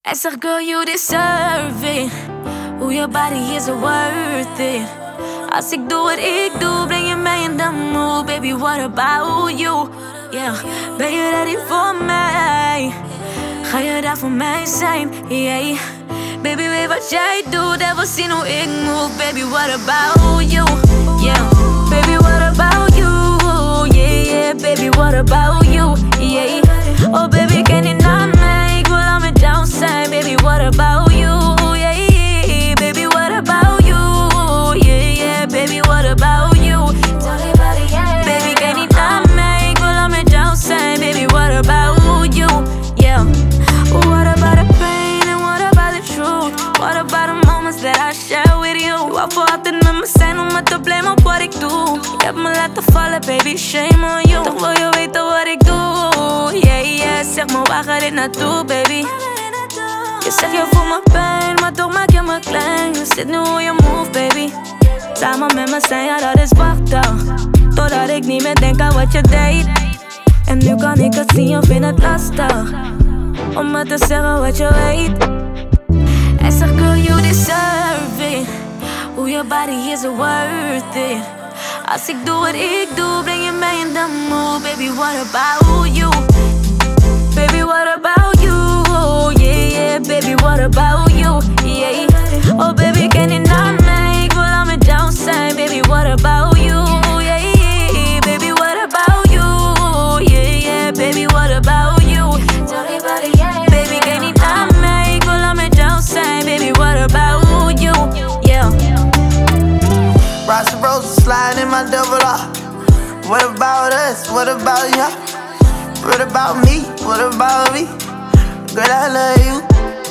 I said, girl, you deserve it. Hoe je body is worth it. Als ik doe wat ik doe, breng je mij in de mood. Baby, what about you? Yeah. Ben je ready voor mij? Ga je daar voor mij zijn? Yeah. Baby, weet wat jij doet, en we zien hoe ik move. Baby, what about you? Yeah. Baby, what about you? Yeah, yeah. Baby, what about you? Yeah. Oh, baby, ken je naar mij? Ik wil al met jou zijn. Baby, what about you? Yeah, yeah. Baby, what about you? Yeah, yeah. Baby, what about you? Baby, ken je naar mij? Ik wil al met jou zijn. Baby, what about you? Yeah. What about the pain and what about the truth? What about the moments that I share with you? Je wou voor altijd met me zijn om me te blamen op wat ik doe. Je hebt me laten vallen, baby, shame on you. Toch wil je weten wat ik doe? Yeah, yeah, zeg me waar gaat dit naartoe, baby? Je zegt je voelt me pijn, maar toch maak je me klein. Je zit nu hoe je move, baby. Samen met me zijn, ja dat is wachten. Totdat ik niet meer denk aan wat je deed. En nu kan ik het zien, je vindt het lastig om me te zeggen wat je weet. I said, girl, you deserve it. Hoe je body is worth it. Als ik doe wat ik doe, breng je mij in de mood. Baby, what about you? Baby, what about you? Yeah, yeah, baby, what about you? Yeah. Oh, baby, ken je naar mij? Ik wil al met jou zijn. Baby, what about you? Yeah, yeah, baby, what about you? Yeah, yeah, baby, what about you? Baby, ken je naar mij? Ik wil al met jou zijn. Baby, what about you? Yeah. Rocks and roses sliding in my double R. What about us? What about ya? What about me? What about me? Girl, I love you.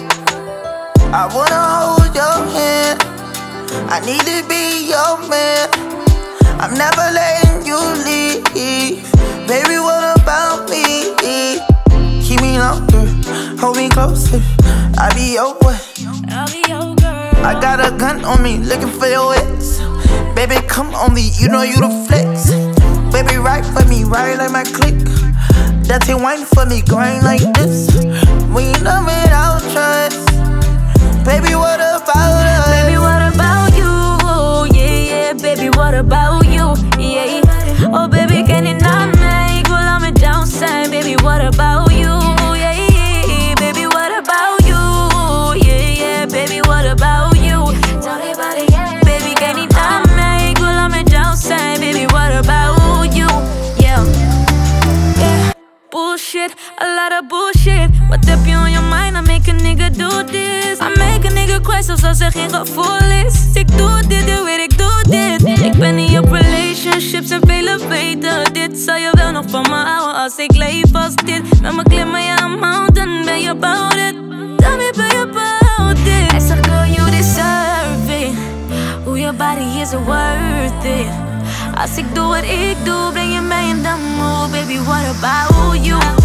I wanna hold your hand. I need to be your man. I'm never letting you leave. Baby, what about me? Keep me longer, hold me closer. I'll be your boy. I'll be your girl. I got a gun on me, looking for your ex. Baby, come on me, you know you the flex. Baby, ride for me, ride like my click. That ain't wine for me, grind like this. When you love me without trust. Baby, what about us? Baby, what about you? Yeah, yeah, baby, what about you? Yeah. Oh, baby, ken je naar mij? Ik wil al met jou zijn. Baby, what about you? Yeah, yeah, baby, what about you? Yeah, yeah, baby, what about you? Baby, ken je naar mij? Ik wil al met jou zijn. Baby, what about you? Yeah. Yeah. Bullshit, a lot of bullshit. What heb je on your mind? I make a nigga do this. I make a nigga cry zelfs als er geen gevoel is. Ik doe dit, je weet ik doe dit. Ik ben niet op relationships en velen weten dit. Zal je wel nog van me houden als ik leef als dit? Met me klimmen je een mountain, ben je about it? Tell me, ben je about it? I said, girl, you deserve it. Hoe je body is worth it. Als ik doe wat ik doe, breng je mij in de mood. Baby, what about you?